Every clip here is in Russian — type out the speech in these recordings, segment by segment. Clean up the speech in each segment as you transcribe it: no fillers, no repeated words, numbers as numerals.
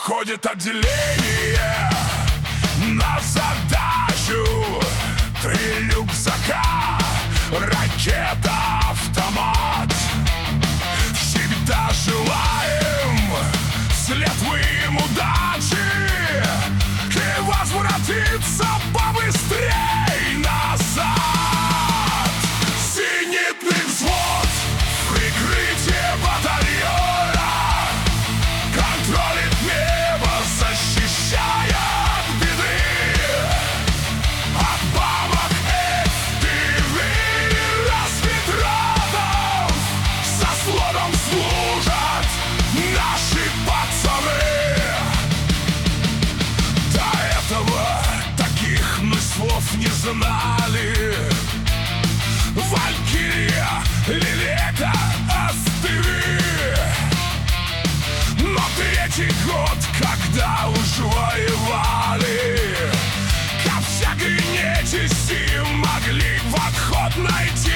Выходит отделение на задачу. 3 рюкзака, ракета, автомат. Всегда желаем вслед мы им удачи и возвратиться побыстрей назад. Зенитный взвод в прикрытии батальона контролит небо, защищая от беды. От бабок FPV разведградов заслоном служат наши пацаны. До этого таких мы слов не знали. Валькирия, Лилека, остыви. Но 3-й год, когда уж воевали, ко всякой нечисти могли подход найти.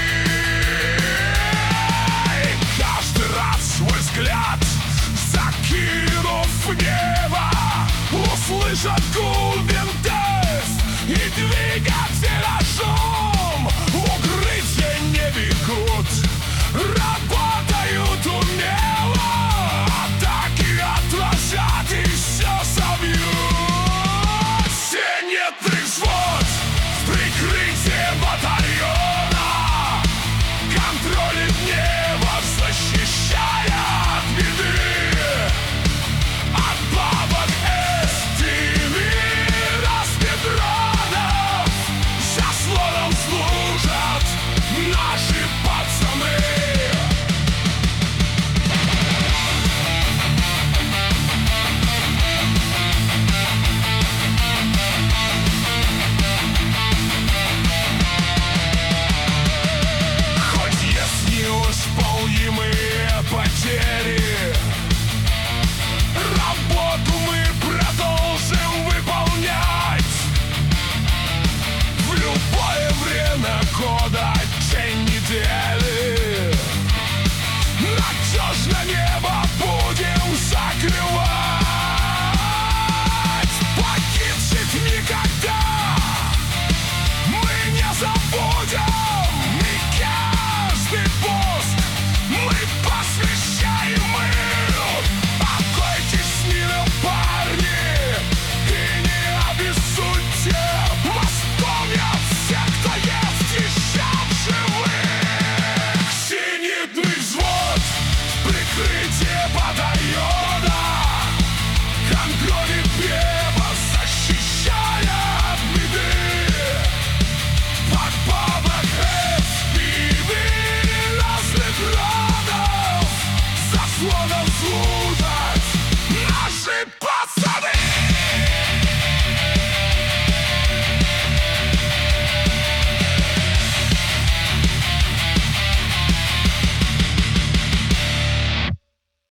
И каждый раз свой взгляд, закинув в небо, услышат гул винтов и двигателя шум. Укрытия не бегут, работают умело, атаки отразят и все собьют. Зенитный взвод в прикрытии батальона контролит небо, защищая от беды. От бабок FPV разведградов заслоном служат наши пацаны. Хоть есть неисполнимые потери, работу мы продолжим выполнять в любое время года, день недели. Надежно небо будем закрывать. Погибших никогда мы не забудем. И каждый пост мы посвящаем им. Покойтесь с ними, парни, и не обессудьте. Восполнят все, кто есть еще в живых. Зенитный взвод в прикрытии батальона контролит небо, защищая от беды. Под бабок FPV разведградов заслоном служат наши